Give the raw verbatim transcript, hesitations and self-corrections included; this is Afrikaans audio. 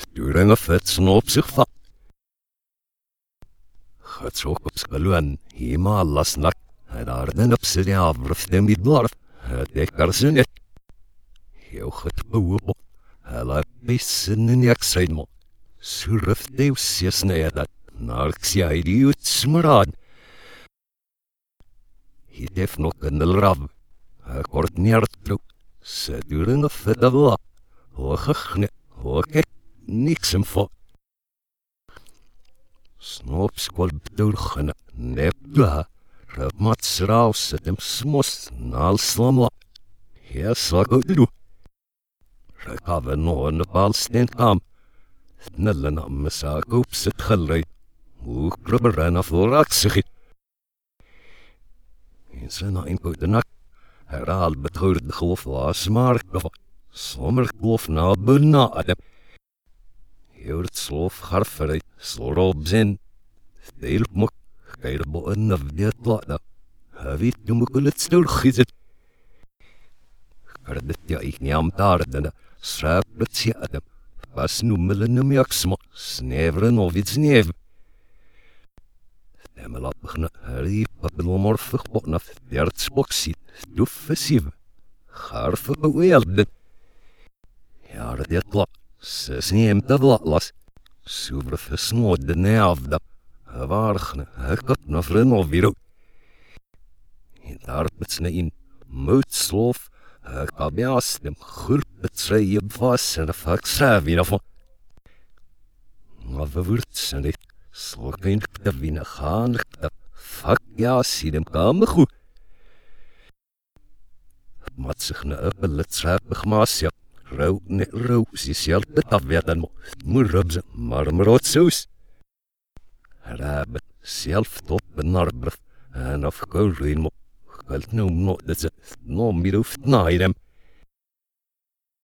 During a fit snop zich va. Getrok op skaluan, hima allas nak. Het arden op z'n avruftem i dlarf. Het ekkar z'n et. Heel het bouwbo. Hela bissen in jakseidmo. Surfte ussies needat. Narksjaidi ut smrad. Hitef nok en el rav. Kort njertro. Se during a fit av la. Hoogachne. Hoogek. Niks hem voor. Snopskolb doorgene, nepla, rapmatsraus het hem smos, nalslamla. Hier slag uit doe. Rekave no een balsteen kam. Snelle namme sak op zit gelreid. Hoe krubber af voor aksig. In zijn een koedenak. Herhaal bethoord de geloof was maar geval. Sommer geloof na benadem. Heurt slof harferij, slorop zin. Deel mok, keir bo een afdeet lada. Havit nu mokul het sturgizet. Kardet ja ik niet am taardene, schraap het sjadem. Pas noemelen hem jaksma, sneveren of iets neven. Demel apgna, heri papilomorfig bonaf, dert spoksit, duffe siv. Garfe beweelden. Ja, dit lap. Zes neemt dat latlas. Soevrfe snodde neafda. Waargne, hekkat na vrenoviru. In darpetsne in, mutslof, hekabiastem, gurpetsreie vassen af haksavina van. Ave wurtsen dit, slokeinkte vina gaanlikte, fakjasidem kamechu. Matsigne uppeletsraapig maasja. Rauw ne rauw, si själpet afwedan mo, murrubse, marmorotsaus. Rabet, själftoppen narbraf, en afgaurin mo, kalt noem no, dat ze, no miruft naidem.